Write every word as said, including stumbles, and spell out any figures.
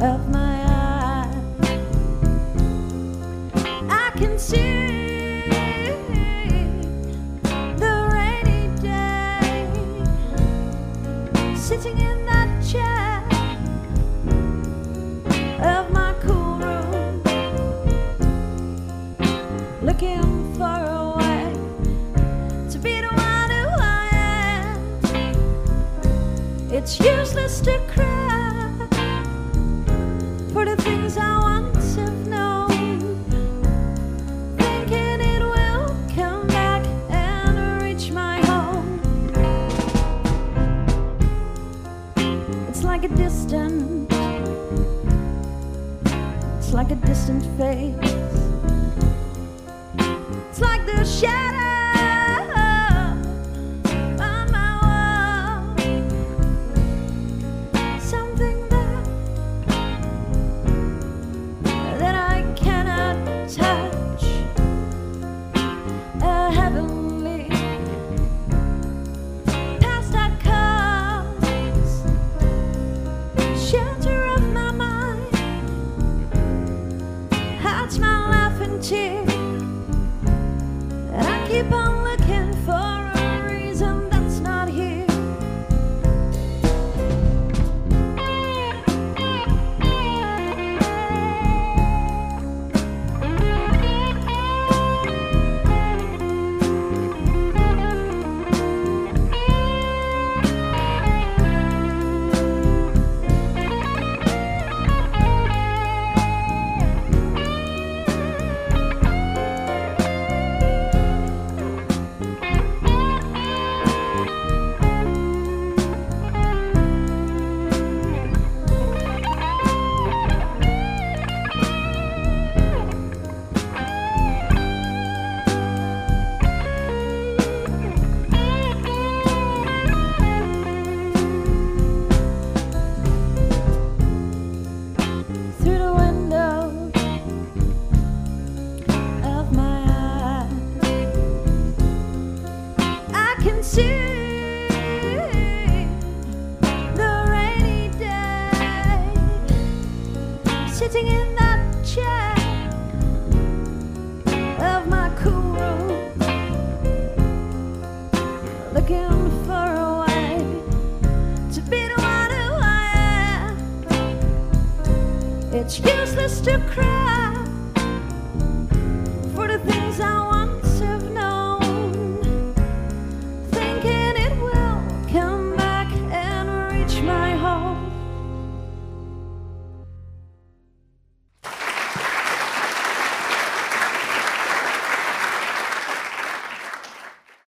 of my eye. I can see the rainy day, sitting in that chair of my cool room, looking for a way to be the one who I am. It's useless to cry for the things I once have known, thinking it will come back and reach my home. It's like a distant, it's like a distant face. It's like the shadow on my wall, something that that I cannot touch, a heavenly past that calls shelter of my mind, hides my laughing tears. Keep on looking for a reason that's not here. Sitting in that chair of my cool room, looking for a way to be the one who I am. It's useless to cry for the things I once have known, thinking it will come back and reach my heart.